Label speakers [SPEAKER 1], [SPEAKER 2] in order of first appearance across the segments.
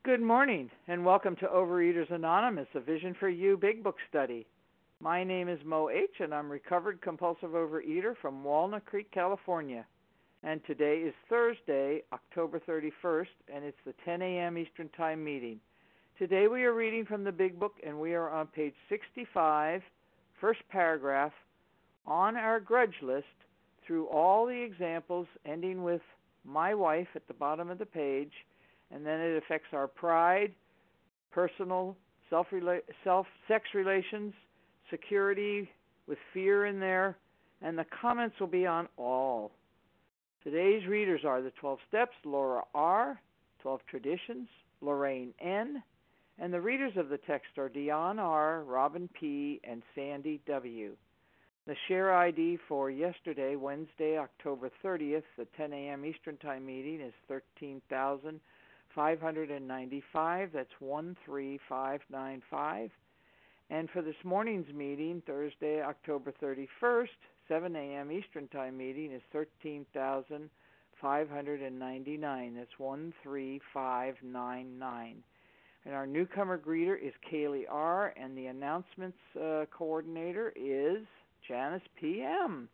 [SPEAKER 1] Good morning, and welcome to Overeaters Anonymous, a Vision for You Big Book study. My name is Mo H., and I'm a recovered compulsive overeater from Walnut Creek, California. And today is Thursday, October 31st, and it's the 10 a.m. Eastern Time meeting. Today we are reading from the Big Book, and we are on page 65, first paragraph, on our grudge list through all the examples ending with my wife at the bottom of the page, and then it affects our pride, personal, sex relations, security with fear in there, and the comments will be on all. Today's readers are the 12 Steps, Laura R., 12 Traditions, Lorraine N., and the readers of the text are Dion R., Robin P., and Sandy W. The share ID for yesterday, Wednesday, October 30th, the 10 a.m. Eastern Time meeting is 13,595. That's 13595. And for this morning's meeting, Thursday, October 31st, 7 a.m. Eastern Time meeting is 13,599. That's 13599. And our newcomer greeter is Kaylee R., and the announcements coordinator is Janice P.M.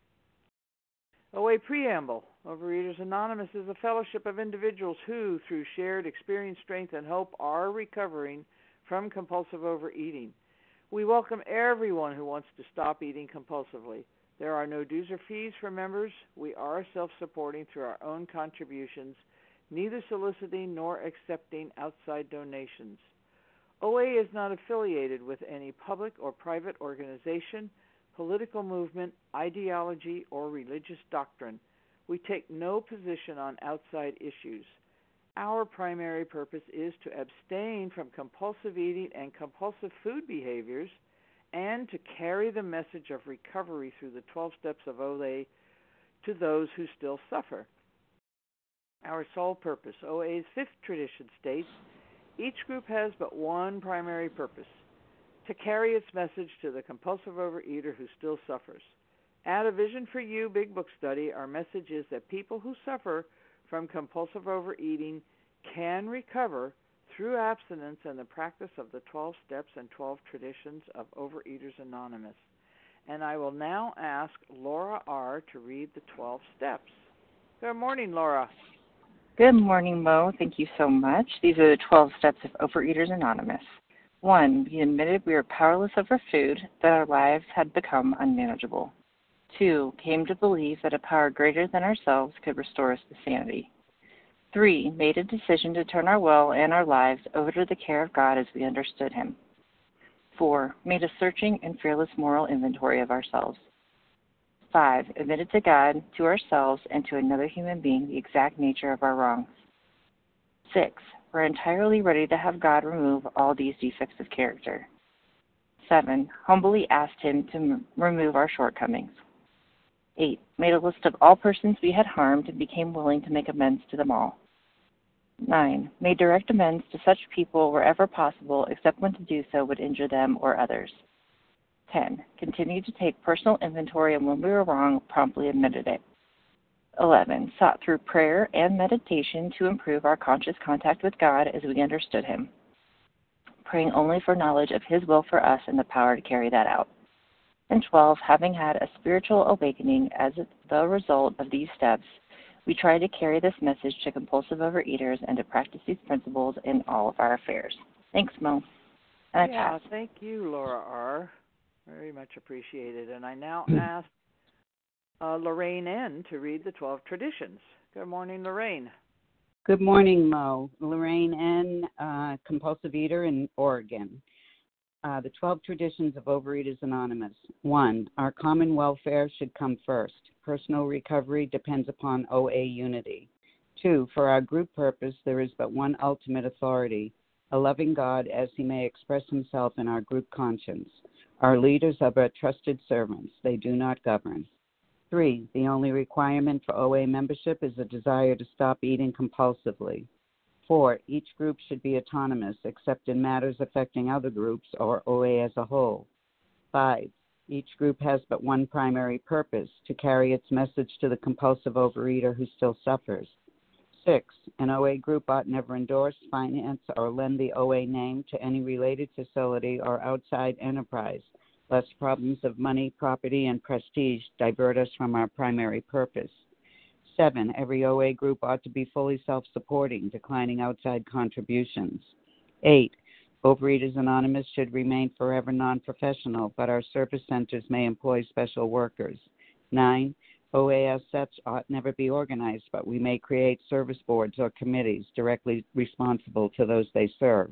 [SPEAKER 1] OA Preamble. Overeaters Anonymous is a fellowship of individuals who, through shared experience, strength, and hope, are recovering from compulsive overeating. We welcome everyone who wants to stop eating compulsively. There are no dues or fees for members. We are self-supporting through our own contributions, neither soliciting nor accepting outside donations. OA is not affiliated with any public or private organization, political movement, ideology, or religious doctrine. We take no position on outside issues. Our primary purpose is to abstain from compulsive eating and compulsive food behaviors and to carry the message of recovery through the 12 steps of OA to those who still suffer. Our sole purpose. OA's fifth tradition states, each group has but one primary purpose, to carry its message to the compulsive overeater who still suffers. At a Vision for You Big Book study, our message is that people who suffer from compulsive overeating can recover through abstinence and the practice of the 12 steps and 12 traditions of Overeaters Anonymous. And I will now ask Laura R. to read the 12 steps. Good morning, Laura.
[SPEAKER 2] Good morning, Mo. Thank you so much. These are the 12 steps of Overeaters Anonymous. 1. We admitted we were powerless over food, that our lives had become unmanageable. 2. Came to believe that a power greater than ourselves could restore us to sanity. 3. Made a decision to turn our will and our lives over to the care of God as we understood Him. 4. Made a searching and fearless moral inventory of ourselves. 5. Admitted to God, to ourselves, and to another human being the exact nature of our wrongs. 6. We're entirely ready to have God remove all these defects of character. 7. Humbly asked Him to remove our shortcomings. 8. Made a list of all persons we had harmed and became willing to make amends to them all. 9. Made direct amends to such people wherever possible, except when to do so would injure them or others. 10. Continued to take personal inventory, and when we were wrong, promptly admitted it. 11. Sought through prayer and meditation to improve our conscious contact with God as we understood Him, praying only for knowledge of His will for us and the power to carry that out. And 12. Having had a spiritual awakening as the result of these steps, we try to carry this message to compulsive overeaters and to practice these principles in all of our affairs. Thanks, Mo. And I pass.
[SPEAKER 1] Thank you, Laura R. Very much appreciated. And I now ask Lorraine N. to read the 12 traditions. Good morning, Lorraine.
[SPEAKER 3] Good morning, Mo. Lorraine N., compulsive eater in Oregon. The 12 traditions of Overeaters Anonymous. 1. Our common welfare should come first. Personal recovery depends upon OA unity. 2. For our group purpose, there is but one ultimate authority, a loving God as He may express Himself in our group conscience. Our leaders are but trusted servants. They do not govern. 3. The only requirement for OA membership is a desire to stop eating compulsively. 4. Each group should be autonomous except in matters affecting other groups or OA as a whole. 5. Each group has but one primary purpose, to carry its message to the compulsive overeater who still suffers. 6, an OA group ought never endorse, finance, or lend the OA name to any related facility or outside enterprise, lest problems of money, property, and prestige divert us from our primary purpose. 7, every OA group ought to be fully self-supporting, declining outside contributions. 8, Overeaters Anonymous should remain forever non-professional, but our service centers may employ special workers. 9, OA as such ought never be organized, but we may create service boards or committees directly responsible to those they serve.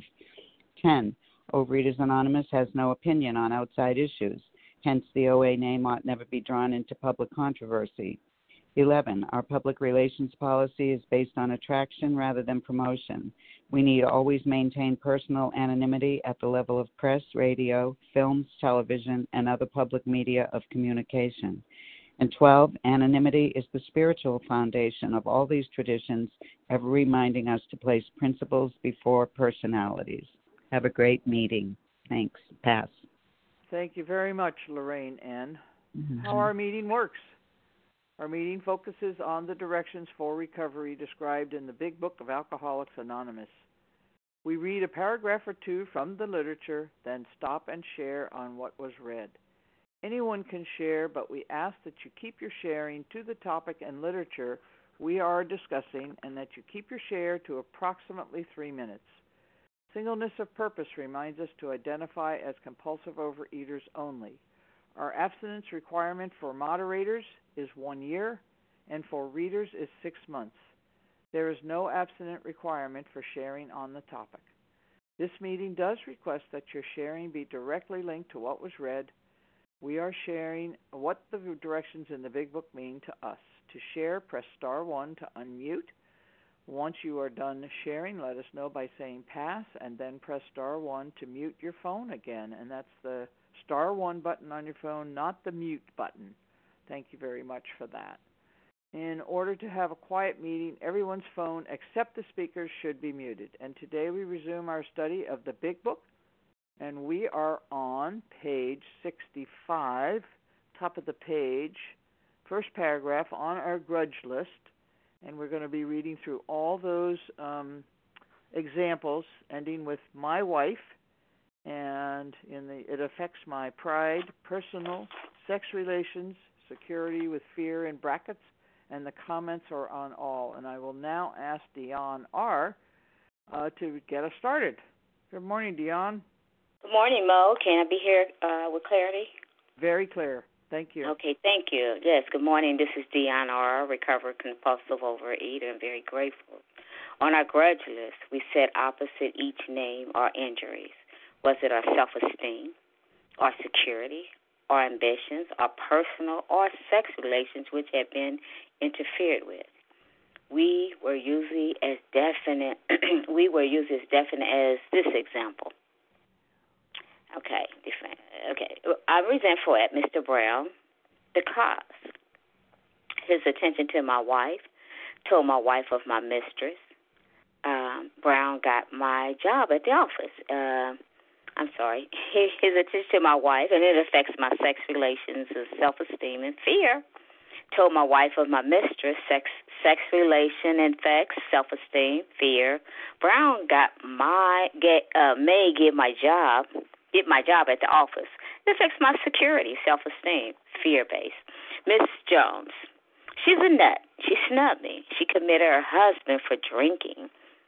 [SPEAKER 3] 10, Overeaters Anonymous has no opinion on outside issues, hence the OA name ought never be drawn into public controversy. 11, our public relations policy is based on attraction rather than promotion. We need always maintain personal anonymity at the level of press, radio, films, television, and other public media of communication. And 12, anonymity is the spiritual foundation of all these traditions, ever reminding us to place principles before personalities. Have a great meeting. Thanks. Pass.
[SPEAKER 1] Thank you very much, Lorraine N. How our meeting works. Our meeting focuses on the directions for recovery described in the Big Book of Alcoholics Anonymous. We read a paragraph or two from the literature, then stop and share on what was read. Anyone can share, but we ask that you keep your sharing to the topic and literature we are discussing and that you keep your share to approximately 3 minutes. Singleness of purpose reminds us to identify as compulsive overeaters only. Our abstinence requirement for moderators is 1 year, and for readers is 6 months. There is no abstinent requirement for sharing on the topic. This meeting does request that your sharing be directly linked to what was read. We are sharing what the directions in the Big Book mean to us. To share, press star 1 to unmute. Once you are done sharing, let us know by saying pass, and then press star 1 to mute your phone again, and that's the star 1 button on your phone, not the mute button. Thank you very much for that. In order to have a quiet meeting, everyone's phone except the speakers should be muted. And today we resume our study of the Big Book, and we are on page 65, top of the page, first paragraph on our grudge list, and we're going to be reading through all those examples, ending with my wife, and it affects my pride, personal, sex relations, security with fear in brackets, and the comments are on all. And I will now ask Dion R. To get us started. Good morning, Dion.
[SPEAKER 4] Good morning, Mo. Can I be here with clarity?
[SPEAKER 1] Very clear. Thank you.
[SPEAKER 4] Okay, thank you. Yes, good morning. This is Dion R., recovered compulsive overeater, and very grateful. On our grudge list, we set opposite each name or injuries. Was it our self-esteem, our security, our ambitions, our personal or sex relations which had been interfered with? We were usually as definite as this example. Okay. I'm resentful at Mr. Brown because his attention to my wife told my wife of my mistress. Brown got my job at the office. His attention to my wife, and it affects my sex relations, self-esteem, and fear. Told my wife of my mistress, sex relation, infects, self-esteem, fear. Brown may get my job at the office. It affects my security, self-esteem, fear-based. Miss Jones, she's a nut. She snubbed me. She committed her husband for drinking.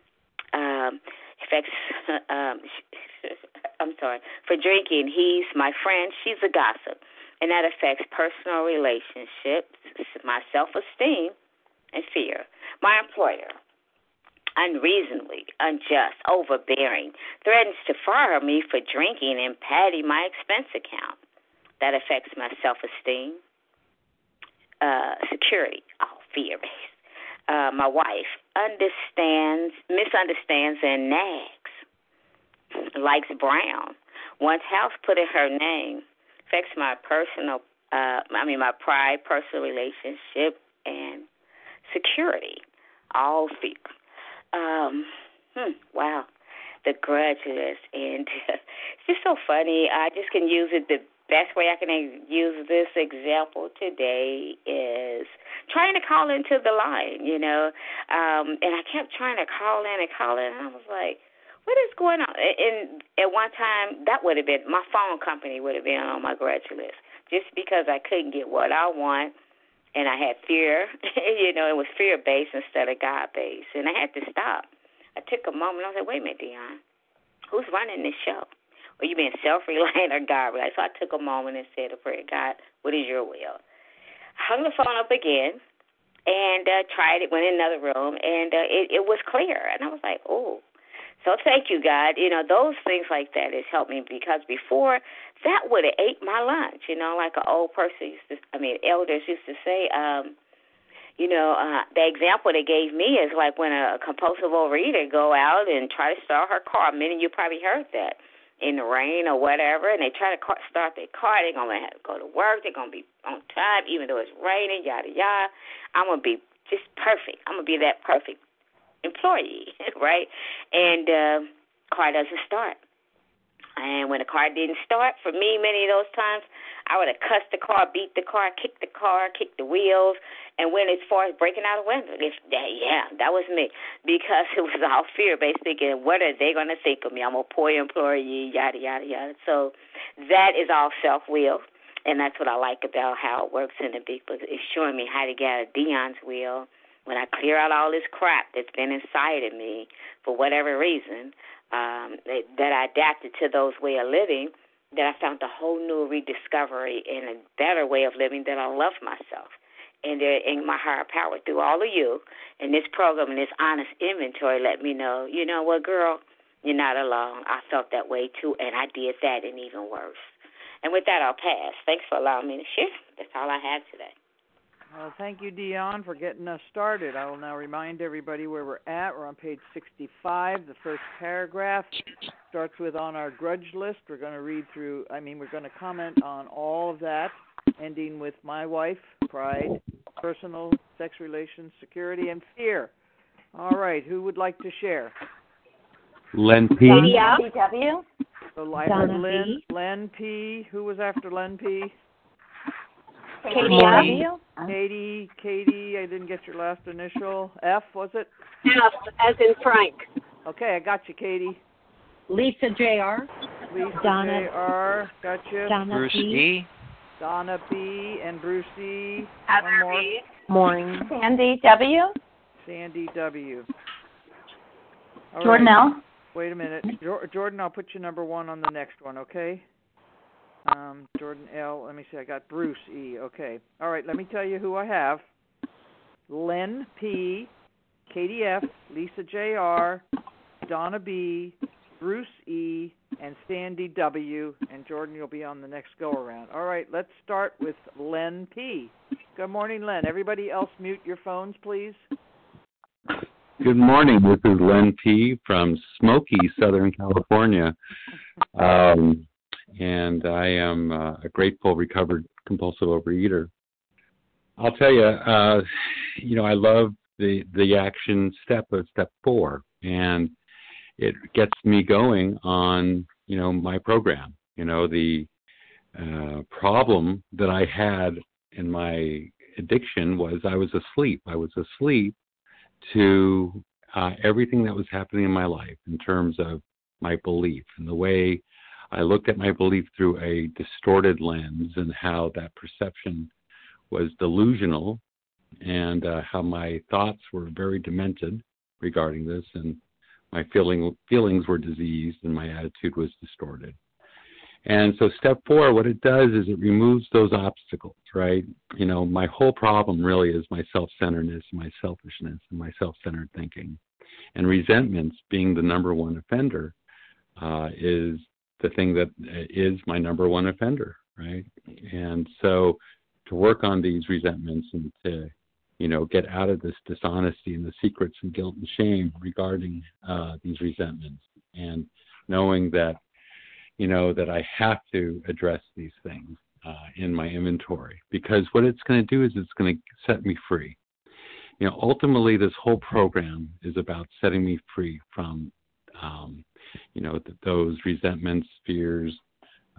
[SPEAKER 4] For drinking. He's my friend. She's a gossip. And that affects personal relationships, my self-esteem, and fear. My employer, unreasonably, unjust, overbearing, threatens to fire me for drinking and padding my expense account. That affects my self-esteem, security, fear-based. My wife misunderstands, and nags. Likes Brown. Wants house put in her name. Affects my my pride, personal relationship, and security. All fear. Wow. The grudge list. And it's just so funny. I just can use it the best way I can use this example today is trying to call into the line, and I kept trying to call in, and I was like, what is going on? And at one time, that would have been, my phone company would have been on my grudge list just because I couldn't get what I want, and I had fear. It was fear-based instead of God-based, and I had to stop. I took a moment. I was like, wait a minute, Dion, who's running this show? Are you being self-reliant or God-reliant? So I took a moment and said a prayer, God, what is your will? Hung the phone up again and tried it, went in another room, and it was clear. And I was like, oh. So thank you, God. Those things like that has helped me because before that would have ate my lunch, like an old person elders used to say, the example they gave me is like when a compulsive overeater go out and try to start her car. Many of you probably heard that in the rain or whatever, and they try to start their car. They're going to have to go to work. They're going to be on time, even though it's raining, yada, yada. I'm going to be just perfect. I'm going to be that perfect employee, right? And car doesn't start. And when the car didn't start, for me, many of those times, I would have cussed the car, beat the car, kicked the wheels, and went as far as breaking out a window. That was me, because it was all fear-based, thinking, what are they going to think of me? I'm a poor employee, yada, yada, yada. So that is all self-will, and that's what I like about how it works in the big book. It's showing me how to get out of Dion's will when I clear out all this crap that's been inside of me for whatever reason, that I adapted to those way of living, that I found a whole new rediscovery and a better way of living, that I love myself. And in my higher power through all of you, and this program and this honest inventory let me know, you know what, girl, you're not alone. I felt that way too, and I did that and even worse. And with that, I'll pass. Thanks for allowing me to share. That's all I have today.
[SPEAKER 1] Well, thank you, Dion, for getting us started. I will now remind everybody where we're at. We're on page 65. The first paragraph starts with on our grudge list. We're going to comment on all of that, ending with my wife, pride, personal, sex relations, security, and fear. All right, who would like to share?
[SPEAKER 5] Len P.
[SPEAKER 6] DW.
[SPEAKER 1] So I heard Len P. Who was after Len P.? Katie, I didn't get your last initial. F, was it?
[SPEAKER 6] F, as in Frank.
[SPEAKER 1] Okay, I got you, Katie.
[SPEAKER 7] Lisa J.R.
[SPEAKER 1] Donna J.R., got you.
[SPEAKER 7] Donna
[SPEAKER 8] Bruce
[SPEAKER 7] B.
[SPEAKER 8] E.
[SPEAKER 1] Donna B. and Bruce E.
[SPEAKER 6] Heather B.
[SPEAKER 7] Maureen.
[SPEAKER 6] Sandy W.
[SPEAKER 1] Sandy W. All
[SPEAKER 6] Jordan
[SPEAKER 1] right.
[SPEAKER 6] L.
[SPEAKER 1] Wait a minute. Jordan, I'll put you number one on the next one, okay? Jordan L. Let me see. I got Bruce E. Okay. All right. Let me tell you who I have. Len P. Katie F. Lisa J.R. Donna B. Bruce E. and Sandy W. And Jordan, you'll be on the next go-around. All right. Let's start with Len P. Good morning, Len. Everybody else mute your phones, please.
[SPEAKER 5] Good morning. This is Len P. from Smoky, Southern California. And I am a grateful, recovered, compulsive overeater. I'll tell you, I love the action step of step 4, and it gets me going on, my program. The problem that I had in my addiction was I was asleep. I was asleep to everything that was happening in my life in terms of my belief and the way I looked at my belief through a distorted lens, and how that perception was delusional, and how my thoughts were very demented regarding this, and my feelings were diseased, and my attitude was distorted. And so step 4, what it does is it removes those obstacles, right? My whole problem really is my self-centeredness, my selfishness, and my self-centered thinking. And resentments, being the number one offender, is the thing that is my number one offender, right? And so to work on these resentments and to, get out of this dishonesty and the secrets and guilt and shame regarding these resentments, and knowing that, that I have to address these things in my inventory, because what it's going to do is it's going to set me free. Ultimately, this whole program is about setting me free from those resentments, fears,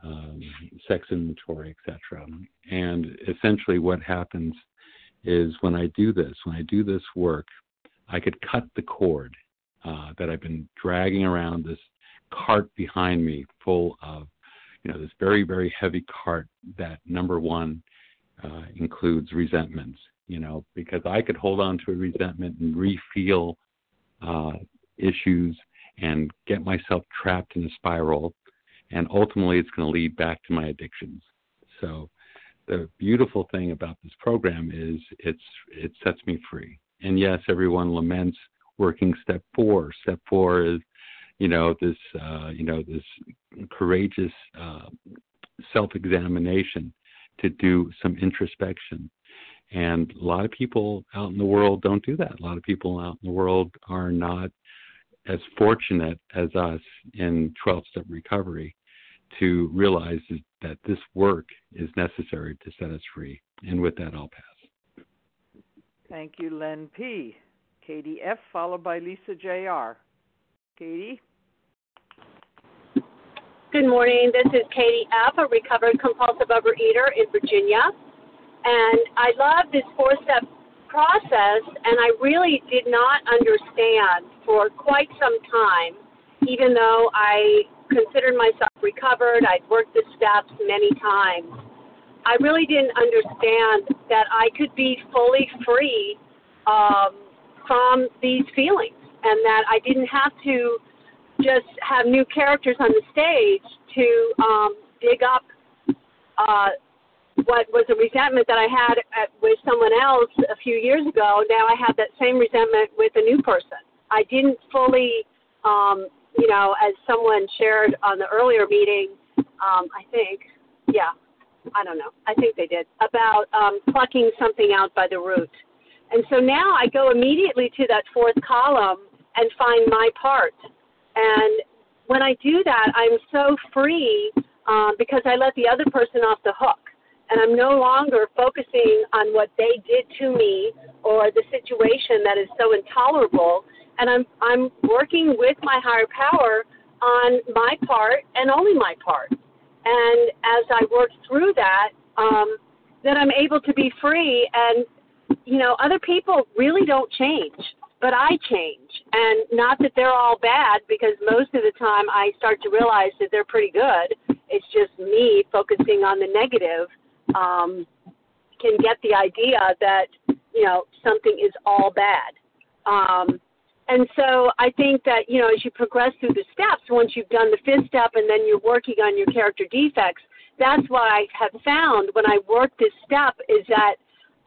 [SPEAKER 5] sex inventory, etc. And essentially what happens is when I do this work, I could cut the cord that I've been dragging around this cart behind me full of, this very, very heavy cart that, number one, includes resentments, because I could hold on to a resentment and re-feel issues and get myself trapped in a spiral, and ultimately it's going to lead back to my addictions. So the beautiful thing about this program is it sets me free. And yes, everyone laments working step 4. Step 4 is, this courageous self-examination to do some introspection. And a lot of people out in the world don't do that. A lot of people out in the world are not as fortunate as us in 12-step recovery to realize that this work is necessary to set us free. And with that, I'll pass.
[SPEAKER 1] Thank you, Len P. Katie F., followed by Lisa J.R. Katie?
[SPEAKER 6] Good morning. This is Katie F., a recovered compulsive overeater in Virginia. And I love this 4-step process, and I really did not understand for quite some time, even though I considered myself recovered. I'd worked the steps many times. I really didn't understand that I could be fully free from these feelings, and that I didn't have to just have new characters on the stage to dig up what was a resentment that I had with someone else a few years ago. Now I have that same resentment with a new person. I didn't fully, as someone shared on the earlier meeting, I think they did, about plucking something out by the root. And so now I go immediately to that 4th column and find my part. And when I do that, I'm so free because I let the other person off the hook. And I'm no longer focusing on what they did to me or the situation that is so intolerable. And I'm working with my higher power on my part and only my part. And as I work through that, then I'm able to be free. And, other people really don't change, but I change. And not that they're all bad, because most of the time I start to realize that they're pretty good. It's just me focusing on the negative can get the idea that, something is all bad. And so I think that, as you progress through the steps, once you've done the 5th step and then you're working on your character defects, that's what I have found when I work this step is that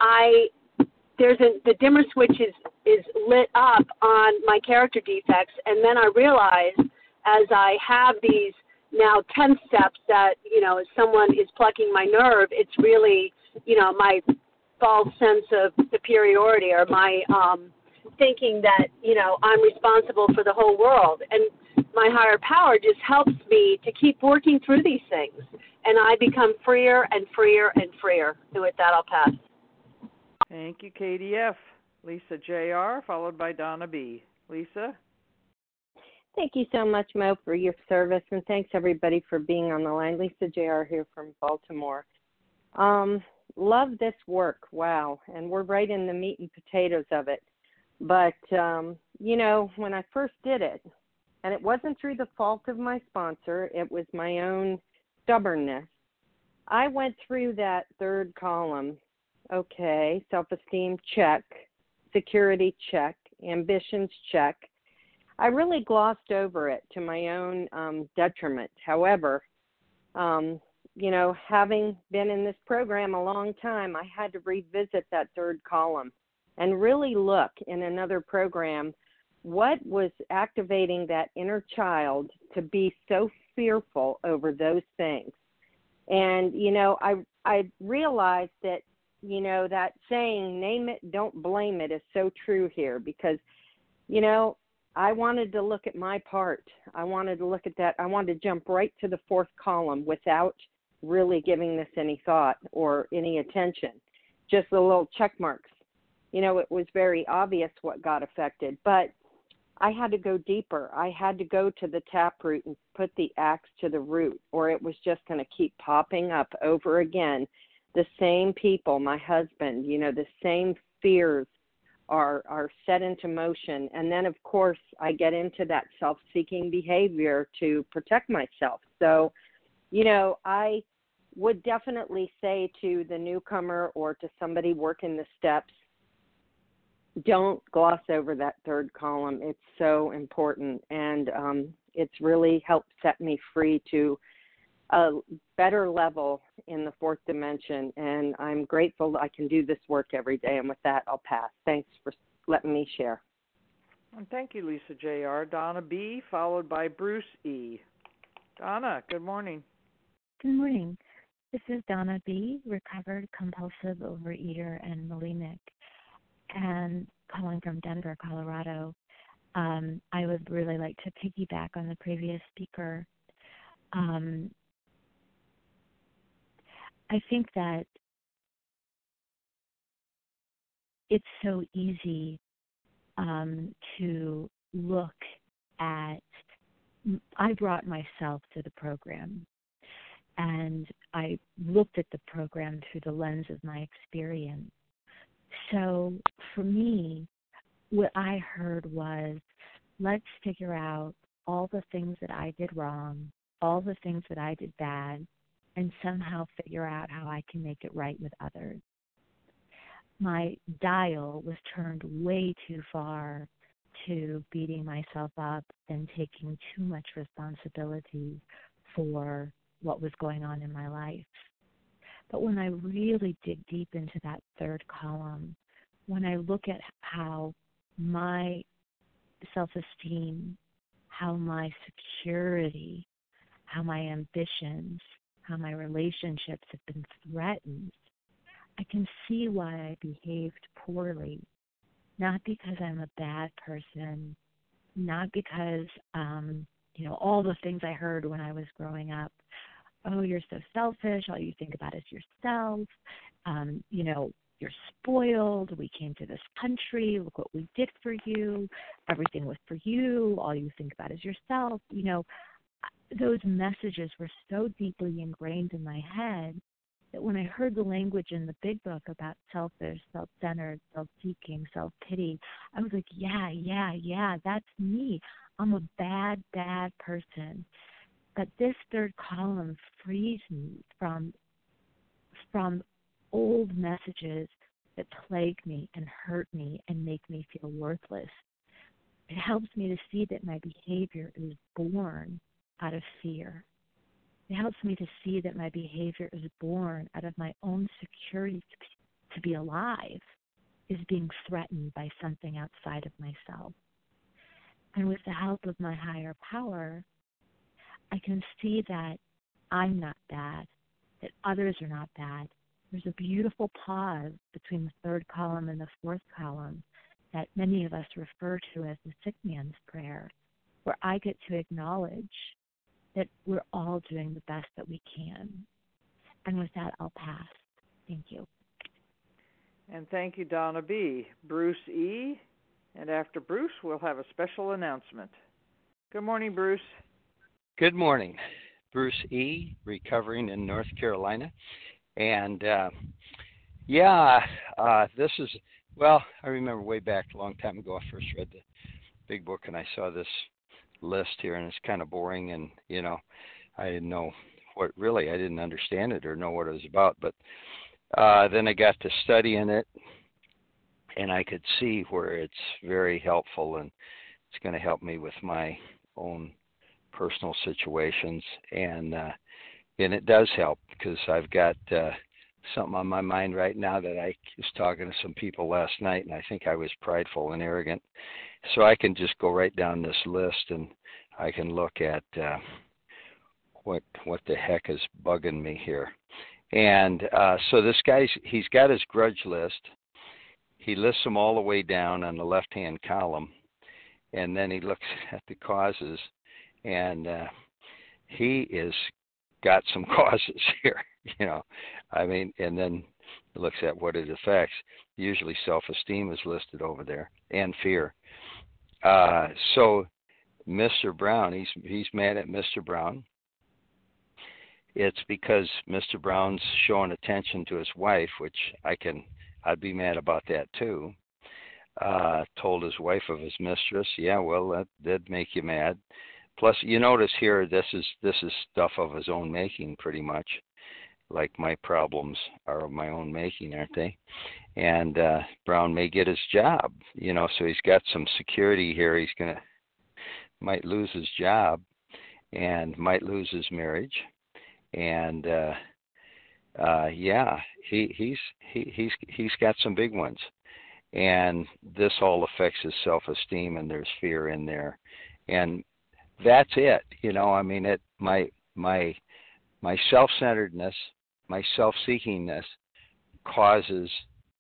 [SPEAKER 6] the dimmer switch is lit up on my character defects. And then I realize as I have these now 10 steps that, as someone is plucking my nerve, it's really, my false sense of superiority or my thinking that, I'm responsible for the whole world. And my higher power just helps me to keep working through these things. And I become freer and freer and freer. And with that, I'll pass.
[SPEAKER 1] Thank you, Katie F. Lisa J.R., followed by Donna B. Lisa?
[SPEAKER 7] Thank you so much, Mo, for your service, and thanks, everybody, for being on the line. Lisa J.R. here from Baltimore. Love this work, wow, and we're right in the meat and potatoes of it. But, when I first did it, and it wasn't through the fault of my sponsor, it was my own stubbornness, I went through that 3rd column. Okay, self-esteem, check. Security, check. Ambitions, check. I really glossed over it to my own detriment. However, having been in this program a long time, I had to revisit that 3rd column and really look in another program what was activating that inner child to be so fearful over those things. And, I realized that, that saying, name it, don't blame it, is so true here because, I wanted to look at my part. I wanted to look at that. I wanted to jump right to the 4th column without really giving this any thought or any attention, just the little check marks. It was very obvious what got affected. But I had to go deeper. I had to go to the taproot and put the axe to the root, or it was just going to keep popping up over again. The same people, my husband, the same fears are set into motion. And then, of course, I get into that self-seeking behavior to protect myself. So, I would definitely say to the newcomer or to somebody working the steps, don't gloss over that third column. It's so important, and it's really helped set me free to a better level in the fourth dimension, and I'm grateful that I can do this work every day. And with that, I'll pass. Thanks for letting me share.
[SPEAKER 1] And thank you, Lisa J.R. Donna B., followed by Bruce E. Donna, good morning.
[SPEAKER 8] Good morning. This is Donna B., recovered compulsive overeater and bulimic, and calling from Denver, Colorado. I would really like to piggyback on the previous speaker. I think that it's so easy to look at, I brought myself to the program, and I looked at the program through the lens of my experience. So for me, what I heard was, let's figure out all the things that I did wrong, all the things that I did bad, and somehow figure out how I can make it right with others. My dial was turned way too far to beating myself up and taking too much responsibility for what was going on in my life. But when I really dig deep into that third column, when I look at how my self-esteem, how my security, how my ambitions, how my relationships have been threatened, I can see why I behaved poorly. Not because I'm a bad person, not because, all the things I heard when I was growing up. Oh, you're so selfish. All you think about is yourself. You're spoiled. We came to this country. Look what we did for you. Everything was for you. All you think about is yourself. Those messages were so deeply ingrained in my head that when I heard the language in the big book about selfish, self-centered, self-seeking, self-pity, I was like, yeah, that's me. I'm a bad, bad person. But this third column frees me from old messages that plague me and hurt me and make me feel worthless. It helps me to see that my behavior is born out of fear. It helps me to see that my behavior is born out of my own security to be alive is being threatened by something outside of myself. And with the help of my higher power, I can see that I'm not bad, that others are not bad. There's a beautiful pause between the third column and the fourth column that many of us refer to as the sick man's prayer, where I get to acknowledge that we're all doing the best that we can. And with that, I'll pass. Thank you.
[SPEAKER 1] And thank you, Donna B. Bruce E., and after Bruce, we'll have a special announcement. Good morning, Bruce.
[SPEAKER 9] Good morning. Bruce E., recovering in North Carolina. And, this is, I remember way back a long time ago, I first read the big book, and I saw this list here, and it's kind of boring, and, I didn't know I didn't understand it or know what it was about. But then I got to studying it, and I could see where it's very helpful, and it's going to help me with my own personal situations, and it does help because I've got something on my mind right now that I was talking to some people last night, and I think I was prideful and arrogant. So I can just go right down this list, and I can look at what the heck is bugging me here. And so this he's got his grudge list. He lists them all the way down on the left-hand column, and then he looks at the causes, and he is got some causes here, and then he looks at what it affects. Usually self-esteem is listed over there, and fear. So Mr. Brown, he's mad at Mr. Brown. It's because Mr. Brown's showing attention to his wife, which I'd be mad about that too. Told his wife of his mistress. Yeah, well, that'd make you mad. Plus, you notice here, this is stuff of his own making, pretty much. Like my problems are of my own making, aren't they? And Brown may get his job, so he's got some security here. He's might lose his job and might lose his marriage. And he's got some big ones. And this all affects his self-esteem, and there's fear in there. And that's it, my self-centeredness, my self-seekingness causes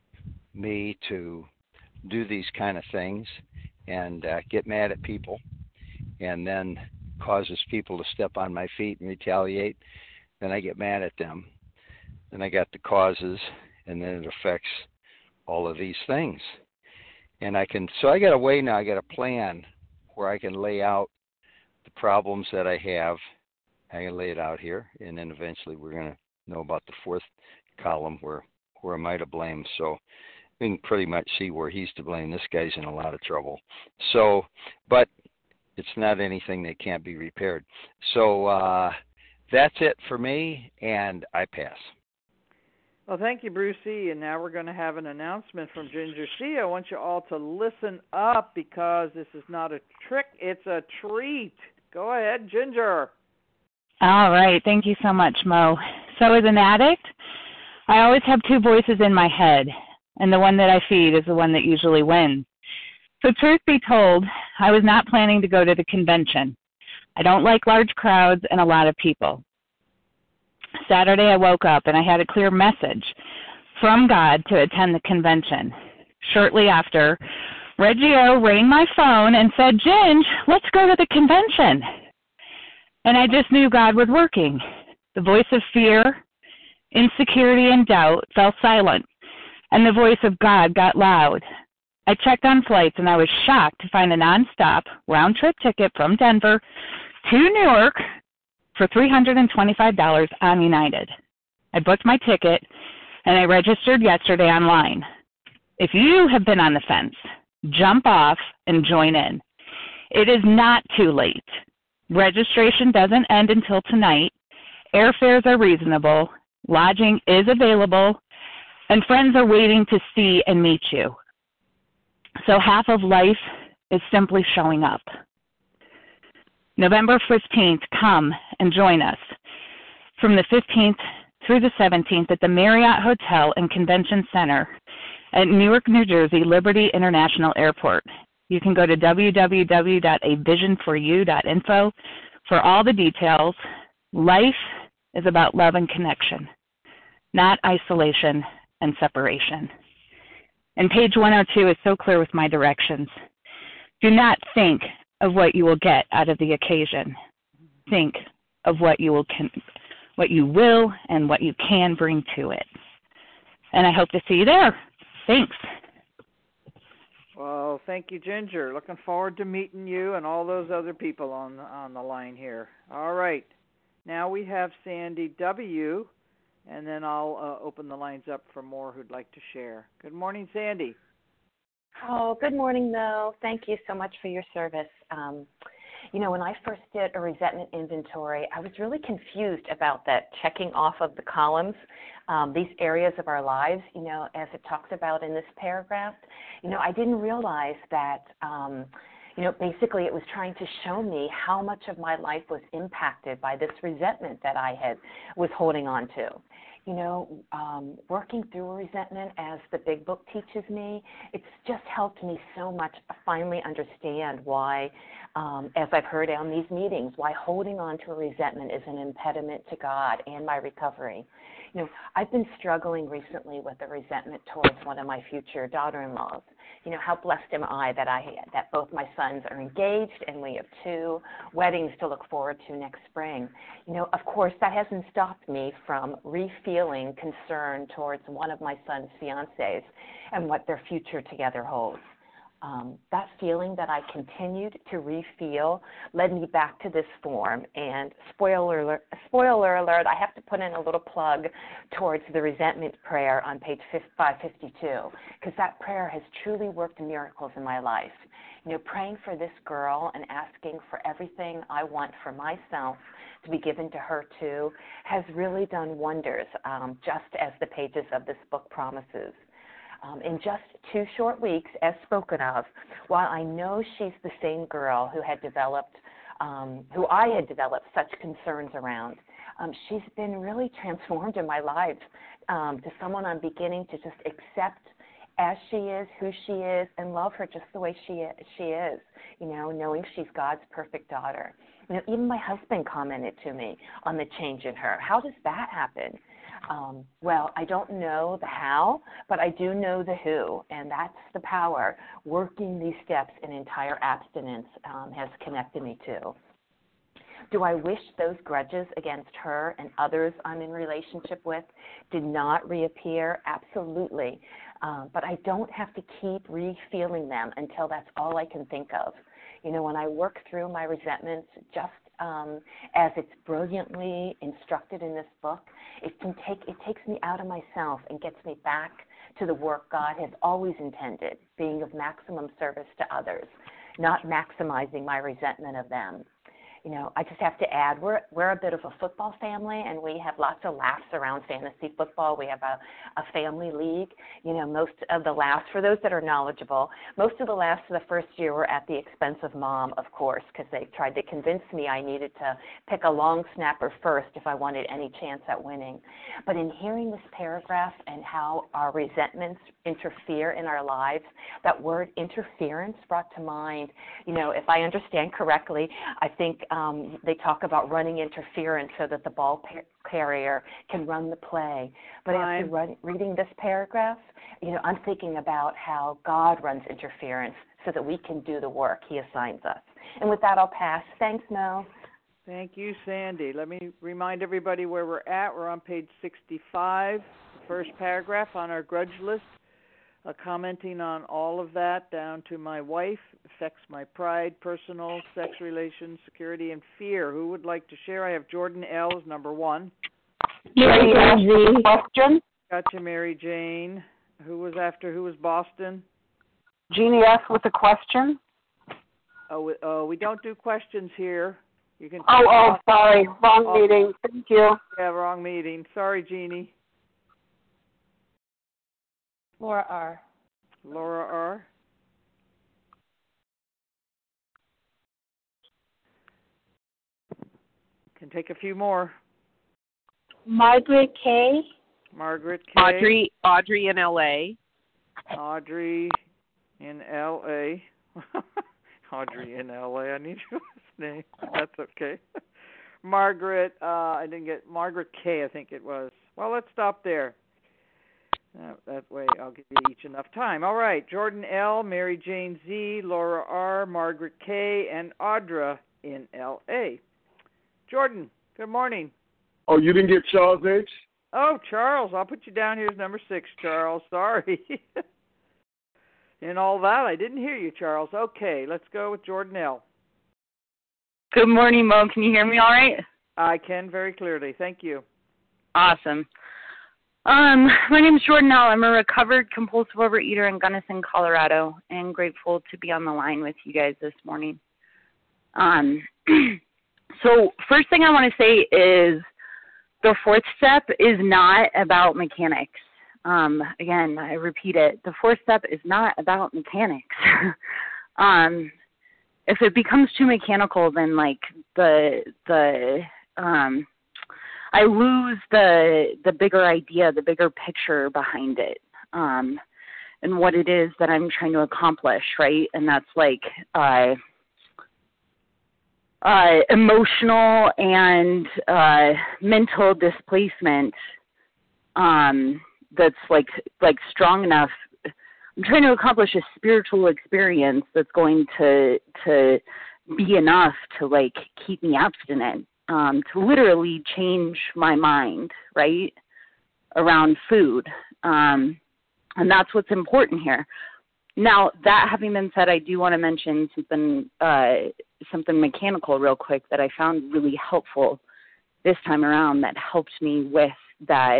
[SPEAKER 9] me to do these kind of things and get mad at people, and then causes people to step on my feet and retaliate. Then I get mad at them. Then I got the causes, and then it affects all of these things. And so I got a way now, I got a plan where I can lay out the problems that I have. I can lay it out here, and then eventually we're going to know about the fourth column where am I to blame. So we can pretty much see where he's to blame. This guy's in a lot of trouble. So, but it's not anything that can't be repaired. So that's it for me, and I pass.
[SPEAKER 1] Well, thank you, Brucey. And now we're going to have an announcement from Ginger C. I want you all to listen up because this is not a trick, it's a treat. Go ahead, Ginger.
[SPEAKER 2] All right. Thank you so much, Mo. So as an addict, I always have two voices in my head, and the one that I feed is the one that usually wins. So truth be told, I was not planning to go to the convention. I don't like large crowds and a lot of people. Saturday I woke up and I had a clear message from God to attend the convention. Shortly after, Reggio rang my phone and said, Ginge, let's go to the convention. And I just knew God was working. The voice of fear, insecurity, and doubt fell silent, and the voice of God got loud. I checked on flights, and I was shocked to find a nonstop round-trip ticket from Denver to New York for $325 on United. I booked my ticket, and I registered yesterday online. If you have been on the fence, jump off and join in. It is not too late. Registration doesn't end until tonight. Airfares are reasonable. Lodging is available. And friends are waiting to see and meet you. So half of life is simply showing up. November 15th, come and join us from the 15th through the 17th at the Marriott Hotel and Convention Center at Newark, New Jersey, Liberty International Airport. You can go to www.avisionforyou.info for all the details. Life is about love and connection, not isolation and separation. And page 102 is so clear with my directions. Do not think of what you will get out of the occasion. Think of what you will and what you can bring to it. And I hope to see you there. Thanks.
[SPEAKER 1] Well, thank you, Ginger. Looking forward to meeting you and all those other people on the line here. All right. Now we have Sandy W., and then I'll open the lines up for more who'd like to share. Good morning, Sandy.
[SPEAKER 10] Oh, good morning, Mo. Thank you so much for your service. When I first did a resentment inventory, I was really confused about that checking off of the columns, these areas of our lives, as it talks about in this paragraph. I didn't realize that, basically it was trying to show me how much of my life was impacted by this resentment that I was holding on to. Working through a resentment, as the big book teaches me, it's just helped me so much finally understand why, as I've heard on these meetings, why holding on to a resentment is an impediment to God and my recovery. I've been struggling recently with a resentment towards one of my future daughter-in-laws. How blessed am I that both my sons are engaged and we have 2 weddings to look forward to next spring. Of course, that hasn't stopped me from re-feeling concern towards one of my son's fiancés and what their future together holds. That feeling that I continued to re-feel led me back to this form. And spoiler alert, I have to put in a little plug towards the resentment prayer on page 552, because that prayer has truly worked miracles in my life. You know, praying for this girl and asking for everything I want for myself to be given to her too has really done wonders, just as the pages of this book promises. In just 2 short weeks, as spoken of, while I know she's the same girl who I had developed such concerns around, she's been really transformed in my life to someone I'm beginning to just accept as she is, who she is, and love her just the way she is, you know, knowing she's God's perfect daughter. You know, even my husband commented to me on the change in her. How does that happen? Well, I don't know the how, but I do know the who, and that's the power working these steps in entire abstinence has connected me to. Do I wish those grudges against her and others I'm in relationship with did not reappear? Absolutely. But I don't have to keep re-feeling them until that's all I can think of. You know, when I work through my resentments, just as it's brilliantly instructed in this book, it takes me out of myself and gets me back to the work God has always intended, being of maximum service to others, not maximizing my resentment of them. You know, I just have to add, we're a bit of a football family, and we have lots of laughs around fantasy football. We have a family league. You know, most of the laughs, for those that are knowledgeable, most of the laughs for the first year were at the expense of Mom, of course, because they tried to convince me I needed to pick a long snapper first if I wanted any chance at winning. But in hearing this paragraph and how our resentments interfere in our lives, that word interference brought to mind, you know, if I understand correctly, I think they talk about running interference so that the ball carrier can run the play. But after reading this paragraph, you know, I'm thinking about how God runs interference so that we can do the work He assigns us. And with that, I'll pass. Thanks, Mel.
[SPEAKER 1] Thank you, Sandy. Let me remind everybody where we're at. We're on page 65, the first paragraph on our grudge list. Commenting on all of that down to my wife, affects my pride, personal, sex relations, security, and fear. Who would like to share? I have Jordan L. as number 1.
[SPEAKER 11] Mary Jane. Question.
[SPEAKER 1] Gotcha, Mary Jane. Who was after? Who was Boston?
[SPEAKER 11] Jeannie F. with a question.
[SPEAKER 1] Oh, we don't do questions here. You can.
[SPEAKER 11] Sorry, wrong meeting. Thank you.
[SPEAKER 1] Yeah, wrong meeting. Sorry, Jeannie.
[SPEAKER 12] Laura R.
[SPEAKER 1] Laura R. Can take a few more.
[SPEAKER 12] Margaret K.
[SPEAKER 1] Margaret K.
[SPEAKER 13] Audrey in L.A.
[SPEAKER 1] Audrey in L.A. Audrey in L.A. I need your last name. That's okay. Margaret, I didn't get Margaret K. I think it was. Well, let's stop there. That way I'll give you each enough time. All right, Jordan L., Mary Jane Z., Laura R., Margaret K., and Audra in L.A. Jordan, good morning.
[SPEAKER 14] Oh, you didn't get Charles H.?
[SPEAKER 1] Oh, Charles, I'll put you down here as number 6, Charles. Sorry. In all that, I didn't hear you, Charles. Okay, let's go with Jordan L.
[SPEAKER 15] Good morning, Mo. Can you hear me all right?
[SPEAKER 1] I can very clearly. Thank you.
[SPEAKER 15] Awesome. My name is Jordan L. I'm a recovered compulsive overeater in Gunnison, Colorado, and grateful to be on the line with you guys this morning. So first thing I want to say is the 4th step is not about mechanics. Again, I repeat it. The 4th step is not about mechanics. If it becomes too mechanical, then like I lose the bigger idea, the bigger picture behind it, and what it is that I'm trying to accomplish, right? And that's like emotional and mental displacement that's like strong enough. I'm trying to accomplish a spiritual experience that's going to be enough to like keep me abstinent. To literally change my mind, right, around food. And that's what's important here. Now, that having been said, I do want to mention something mechanical real quick that I found really helpful this time around that helped me with that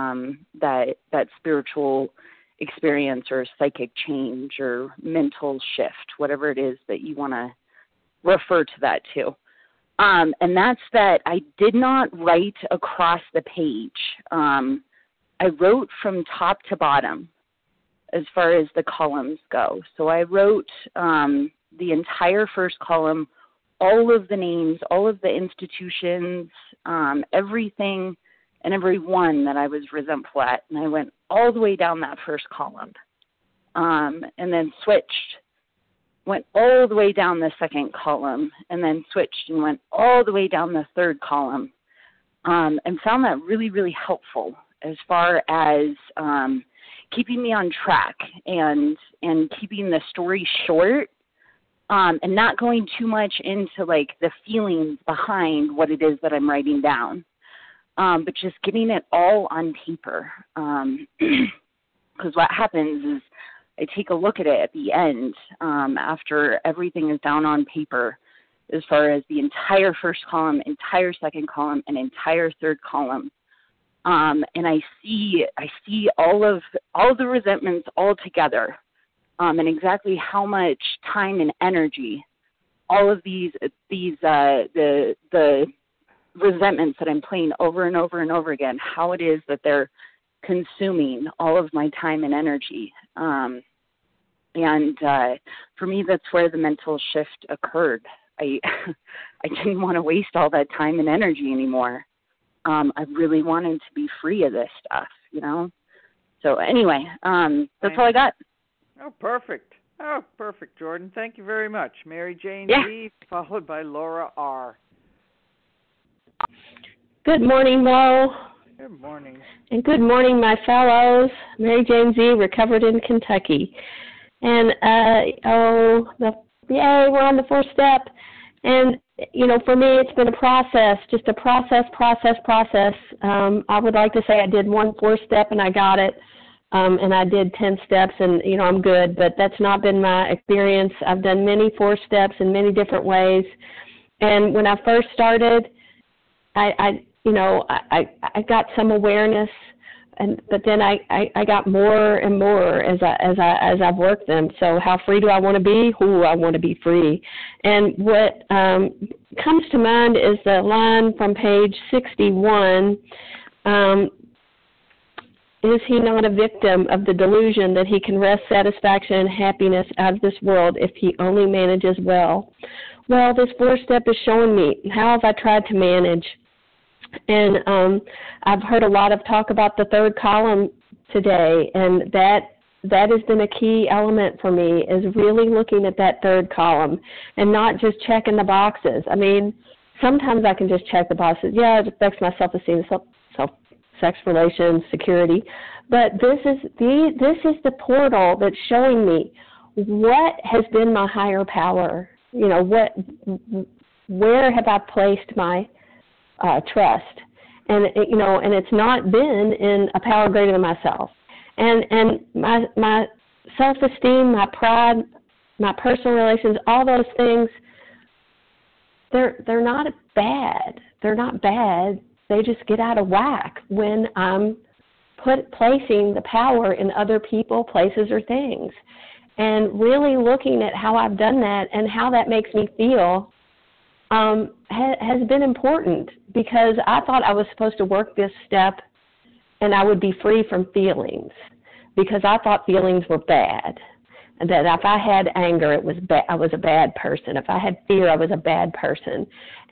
[SPEAKER 15] spiritual experience or psychic change or mental shift, whatever it is that you want to refer to that to. And that's that I did not write across the page. I wrote from top to bottom as far as the columns go. So I wrote the entire first column, all of the names, all of the institutions, everything and everyone that I was resentful at. And I went all the way down that first column and then went all the way down the second column and then switched and went all the way down the third column and found that really, really helpful as far as keeping me on track and keeping the story short and not going too much into like the feelings behind what it is that I'm writing down, but just getting it all on paper. Because what happens is I take a look at it at the end after everything is down on paper as far as the entire first column, entire second column, and entire third column. And I see all of the resentments all together, and exactly how much time and energy all of the resentments that I'm playing over and over and over again, how it is that they're consuming all of my time and energy. And for me, that's where the mental shift occurred. I didn't want to waste all that time and energy anymore. I really wanted to be free of this stuff, you know? So anyway, that's all I got.
[SPEAKER 1] Oh, perfect. Oh, perfect, Jordan. Thank you very much. Mary Jane Z, followed by Laura R.
[SPEAKER 12] Good morning, Mo.
[SPEAKER 1] Good morning.
[SPEAKER 12] And good morning, my fellows. Mary Jane Z, recovered in Kentucky. And, we're on the fourth step. And, you know, for me, it's been a process, just a process. I would like to say I did 1 4-step and I got it. And I did 10 steps and, you know, I'm good. But that's not been my experience. I've done many 4 steps in many different ways. And when I first started, I got some awareness, but then I got more and more as I've worked them. So how free do I want to be? I want to be free. And what comes to mind is the line from page 61. Is he not a victim of the delusion that he can wrest satisfaction and happiness out of this world if he only manages well? Well, this 4-step is showing me how have I tried to manage. And I've heard a lot of talk about the third column today, and that has been a key element for me, is really looking at that third column and not just checking the boxes. I mean, sometimes I can just check the boxes. Yeah, it affects my self-esteem, sex relations, security. But this is the portal that's showing me what has been my higher power. You know, where have I placed my trust? And and it's not been in a power greater than myself. And my self-esteem, my pride, my personal relations, all those things, they're not bad. They're not bad. They just get out of whack when I'm placing the power in other people, places, or things. And really looking at how I've done that and how that makes me feel has been important, because I thought I was supposed to work this step and I would be free from feelings, because I thought feelings were bad. And that if I had anger, it was I was a bad person. If I had fear, I was a bad person.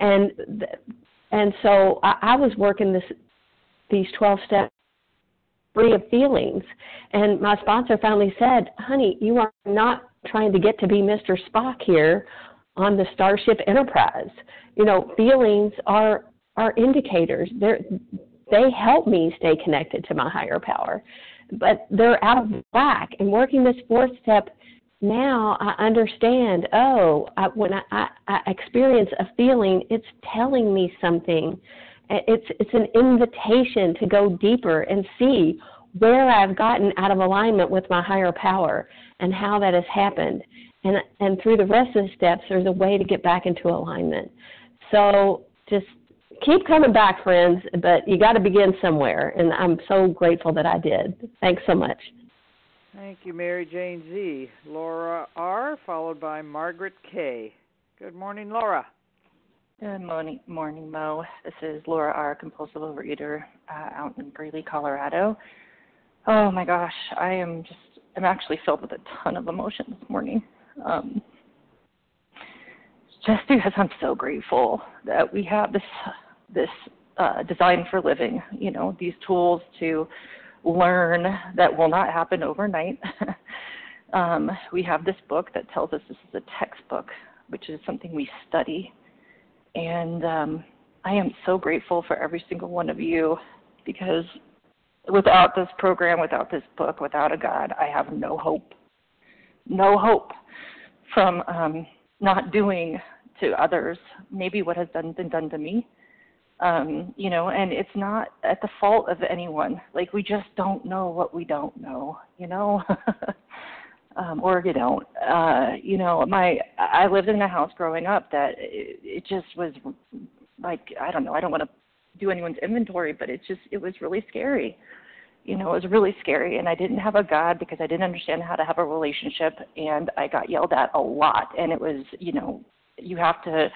[SPEAKER 12] And so I was working these 12 steps free of feelings. And my sponsor finally said, honey, you are not trying to get to be Mr. Spock here on the Starship Enterprise. You know, feelings are indicators. They help me stay connected to my higher power. But they're out of whack. And working this 4th step, now I understand, when I experience a feeling, it's telling me something. It's an invitation to go deeper and see where I've gotten out of alignment with my higher power and how that has happened. And through the rest of the steps, there's a way to get back into alignment. So just keep coming back, friends, but you got to begin somewhere, and I'm so grateful that I did. Thanks so much.
[SPEAKER 1] Thank you, Mary Jane Z. Laura R., followed by Margaret K. Good morning, Laura.
[SPEAKER 2] Good morning, Mo. This is Laura R., compulsive overeater out in Greeley, Colorado. Oh, my gosh, I'm actually filled with a ton of emotion this morning. Just because I'm so grateful that we have this design for living, these tools to learn that will not happen overnight. We have this book that tells us this is a textbook, which is something we study. And I am so grateful for every single one of you, because without this program, without this book, without a God, I have no hope. No hope from not doing to others maybe what has been done to me. And it's not at the fault of anyone. Like, we just don't know what we don't know, or you don't. I lived in a house growing up that it just was like, I don't know, I don't want to do anyone's inventory, but it was really scary. It was really scary, and I didn't have a God because I didn't understand how to have a relationship, and I got yelled at a lot, and it was, you have to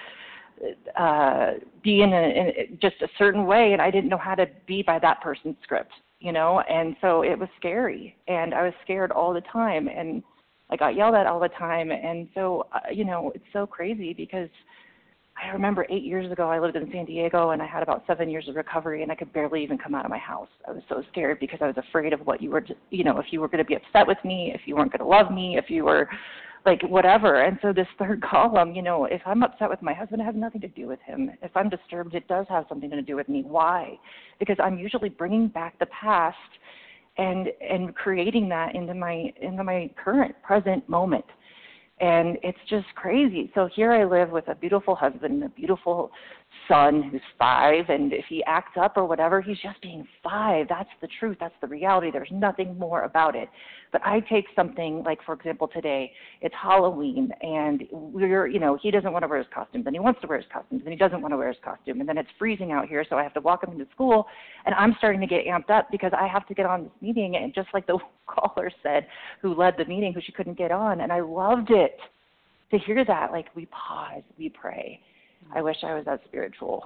[SPEAKER 2] be in just a certain way, and I didn't know how to be by that person's script, and so it was scary, and I was scared all the time, and I got yelled at all the time, and so, it's so crazy because I remember 8 years ago I lived in San Diego, and I had about 7 years of recovery, and I could barely even come out of my house. I was so scared because I was afraid of what you were, if you were going to be upset with me, if you weren't going to love me, if you were like whatever. And so this third column, if I'm upset with my husband, it has nothing to do with him. If I'm disturbed, it does have something to do with me. Why? Because I'm usually bringing back the past and creating that into my current present moment. And it's just crazy. So here I live with a beautiful husband, a beautiful son who's 5, and if he acts up or whatever, he's just being 5. That's the truth. That's the reality. There's nothing more about it. But I take something like, for example, today, it's Halloween, and he doesn't want to wear his costume, then he wants to wear his costume, then he doesn't want to wear his costume, and then it's freezing out here, so I have to walk him into school, and I'm starting to get amped up because I have to get on this meeting, and just like the caller said, who led the meeting, who she couldn't get on, and I loved it to hear that. Like, we pause, we pray. I wish I was that spiritual.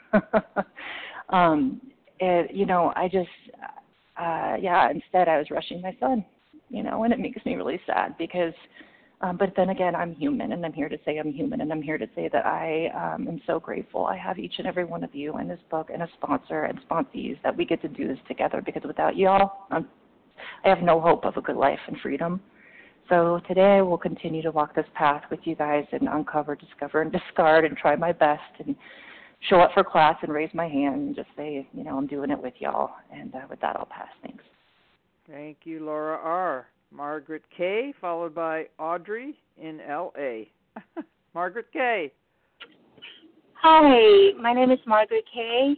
[SPEAKER 2] Instead I was rushing my son, and it makes me really sad because, but then again, I'm human, and I'm here to say I'm human, and I'm here to say that I am so grateful. I have each and every one of you in this book and a sponsor and sponsees that we get to do this together, because without y'all, I have no hope of a good life and freedom. So today I will continue to walk this path with you guys and uncover, discover, and discard, and try my best and show up for class and raise my hand and just say, I'm doing it with y'all. And with that, I'll pass. Thanks.
[SPEAKER 1] Thank you, Laura R. Margaret K., followed by Audrey in L.A. Margaret K.
[SPEAKER 13] Hi, my name is Margaret K.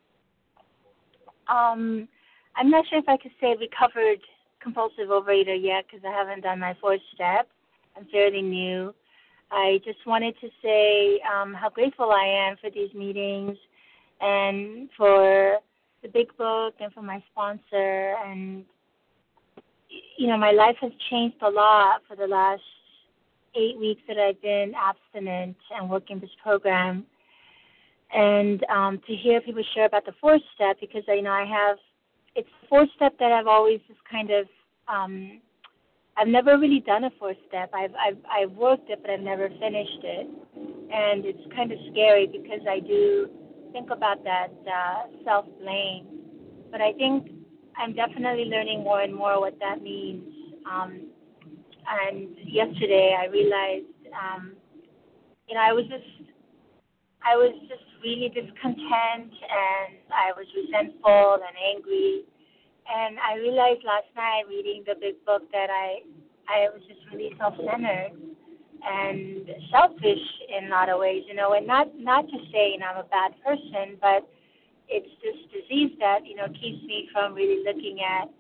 [SPEAKER 13] I'm not sure if I could say recovered compulsive overeater yet, because I haven't done my 4th step. I'm fairly new. I just wanted to say how grateful I am for these meetings and for the big book and for my sponsor. And, my life has changed a lot for the last 8 weeks that I've been abstinent and working this program. And to hear people share about the 4th step, because, it's the 4th step that I've always just kind of, I've never really done a 4th step. I've worked it, but I've never finished it. And it's kind of scary because I do think about that self-blame. But I think I'm definitely learning more and more what that means. And yesterday I realized, I was just really discontent, and I was resentful and angry. And I realized last night reading the big book that I was just really self-centered and selfish in a lot of ways, and not to say I'm a bad person, but it's this disease that, keeps me from really looking at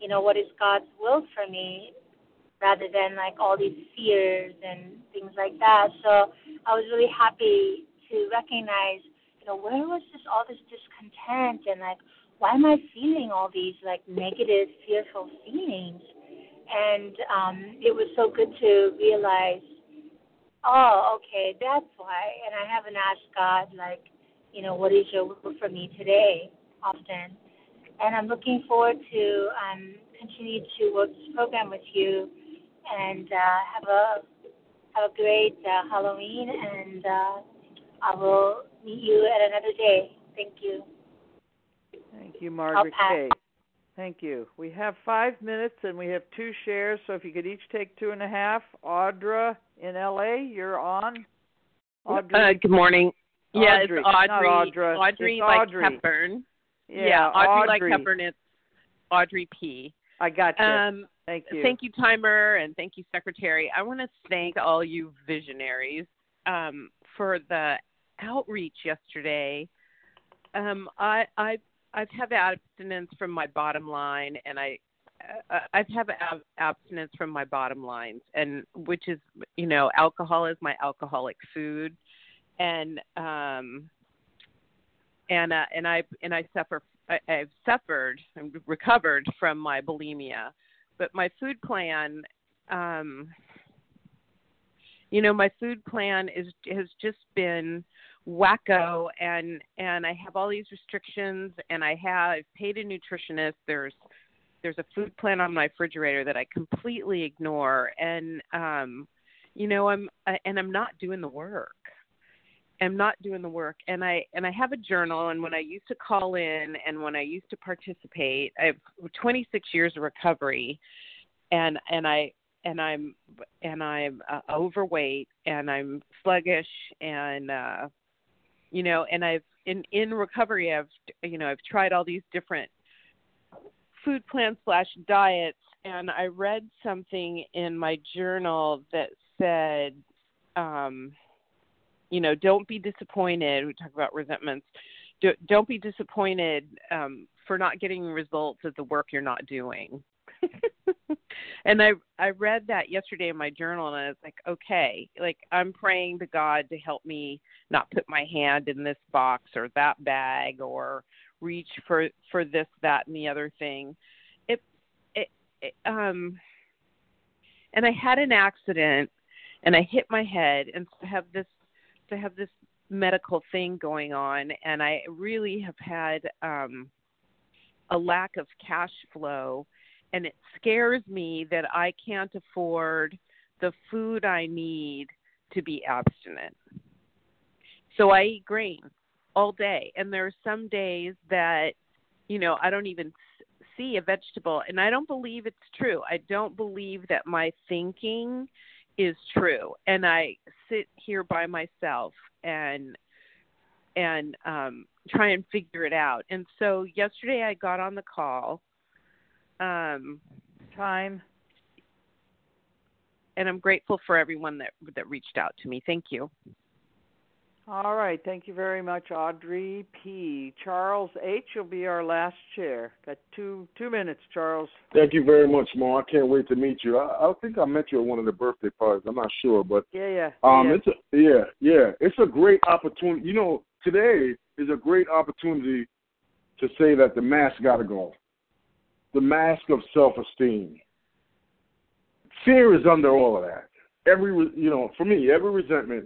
[SPEAKER 13] what is God's will for me, rather than like all these fears and things like that. So I was really happy to recognize, where was all this discontent, and like, why am I feeling all these like negative, fearful feelings? And it was so good to realize, oh, okay, that's why. And I haven't asked God, like, what is your will for me today often. And I'm looking forward to continue to work this program with you, and have a great Halloween, and I will meet you at another day. Thank you.
[SPEAKER 1] Thank you, Margaret K. Thank you. We have 5 minutes, and we have 2 shares, so if you could each take 2.5. Audra in L.A., you're on. Audrey.
[SPEAKER 16] Good morning. Yeah,
[SPEAKER 1] Audrey.
[SPEAKER 16] It's Audrey.
[SPEAKER 1] Not Audra.
[SPEAKER 16] Audrey
[SPEAKER 1] it's
[SPEAKER 16] like
[SPEAKER 1] Audrey.
[SPEAKER 16] Hepburn.
[SPEAKER 1] Yeah,
[SPEAKER 16] Audrey like Hepburn. It's Audrey P.
[SPEAKER 1] I got you. Thank you.
[SPEAKER 16] Thank you, Timer, and thank you, Secretary. I want to thank all you visionaries for the outreach yesterday. I've had abstinence from my bottom line, and I've had abstinence from my bottom lines, and which is, alcohol is my alcoholic food, and I've suffered and recovered from my bulimia, but my food plan, my food plan has just been wacko, and I have all these restrictions, and I've paid a nutritionist. There's a food plan on my refrigerator that I completely ignore, and I'm not doing the work. I'm not doing the work, and I have a journal, and when I used to call in and when I used to participate, I have 26 years of recovery, and I'm overweight, and I'm sluggish, and and I've in recovery I've tried all these different food plans / diets, and I read something in my journal that said, don't be disappointed. We talk about resentments. Don't be disappointed for not getting results at the work you're not doing. And I read that yesterday in my journal, and I was like, okay, like I'm praying to God to help me not put my hand in this box or that bag or reach for this, that, and the other thing. And I had an accident, and I hit my head, and to have this medical thing going on, and I really have had a lack of cash flow, and it scares me that I can't afford the food I need to be abstinent. So I eat grain all day, and there are some days that, I don't even see a vegetable, and I don't believe it's true. I don't believe that my thinking is true, and I sit here by myself and try and figure it out. And so yesterday I got on the call.
[SPEAKER 1] Time.
[SPEAKER 16] And I'm grateful for everyone that reached out to me. Thank you.
[SPEAKER 1] All right. Thank you very much, Audrey P. Charles H. will be our last chair. Got two minutes, Charles.
[SPEAKER 14] Thank you very much, Ma. I can't wait to meet you. I think I met you at one of the birthday parties. I'm not sure, but
[SPEAKER 1] yeah.
[SPEAKER 14] It's a great opportunity. Today is a great opportunity to say that the mask got to go. The mask of self-esteem. Fear is under all of that. For me, every resentment.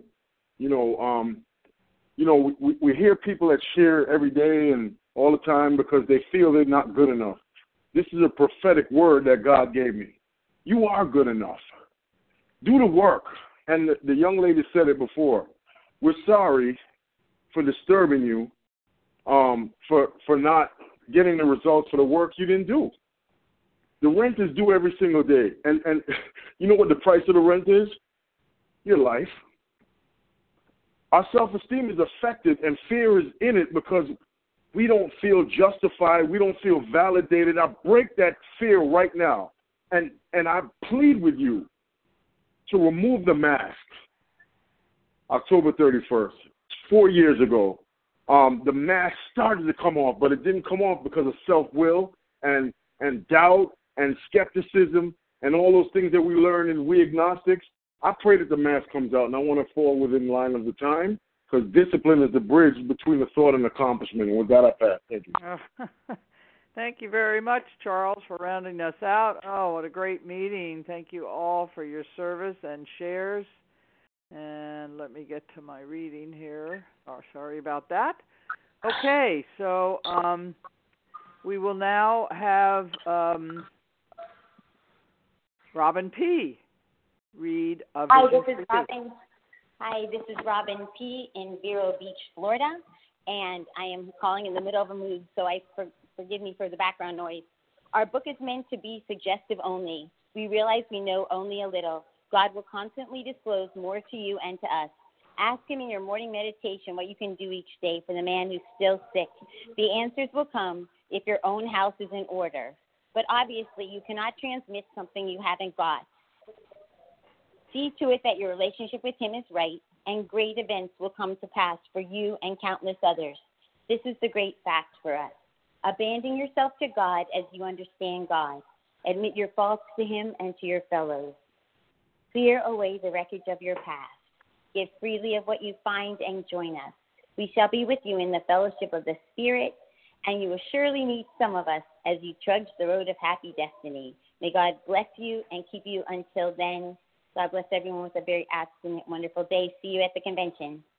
[SPEAKER 14] We hear people that share every day and all the time because they feel they're not good enough. This is a prophetic word that God gave me. You are good enough. Do the work. And the young lady said it before. We're sorry for disturbing you, for not getting the results for the work you didn't do. The rent is due every single day. And you know what the price of the rent is? Your life. Our self-esteem is affected, and fear is in it because we don't feel justified. We don't feel validated. I break that fear right now, and I plead with you to remove the mask. October 31st, 4 years ago, the mask started to come off, but it didn't come off because of self-will and doubt and skepticism and all those things that we learn in We Agnostics. I pray that the mass comes out, and I want to fall within line of the time, because discipline is the bridge between the thought and accomplishment. And with that, I pass. Thank you.
[SPEAKER 1] Thank you very much, Charles, for rounding us out. Oh, what a great meeting. Thank you all for your service and shares. And let me get to my reading here. Oh, sorry about that. Okay, so we will now have Robin P. read a Vision for You.
[SPEAKER 17] Hi, this is Robin P. in Vero Beach, Florida, and I am calling in the middle of a move, so forgive me for the background noise. Our book is meant to be suggestive only. We realize we know only a little. God will constantly disclose more to you and to us. Ask him in your morning meditation what you can do each day for the man who's still sick. The answers will come if your own house is in order. But obviously, you cannot transmit something you haven't got. See to it that your relationship with him is right, and great events will come to pass for you and countless others. This is the great fact for us. Abandon yourself to God as you understand God. Admit your faults to him and to your fellows. Clear away the wreckage of your past. Give freely of what you find and join us. We shall be with you in the fellowship of the Spirit, and you will surely meet some of us as you trudge the road of happy destiny. May God bless you and keep you until then. God bless everyone with a very abstinent, wonderful day. See you at the convention.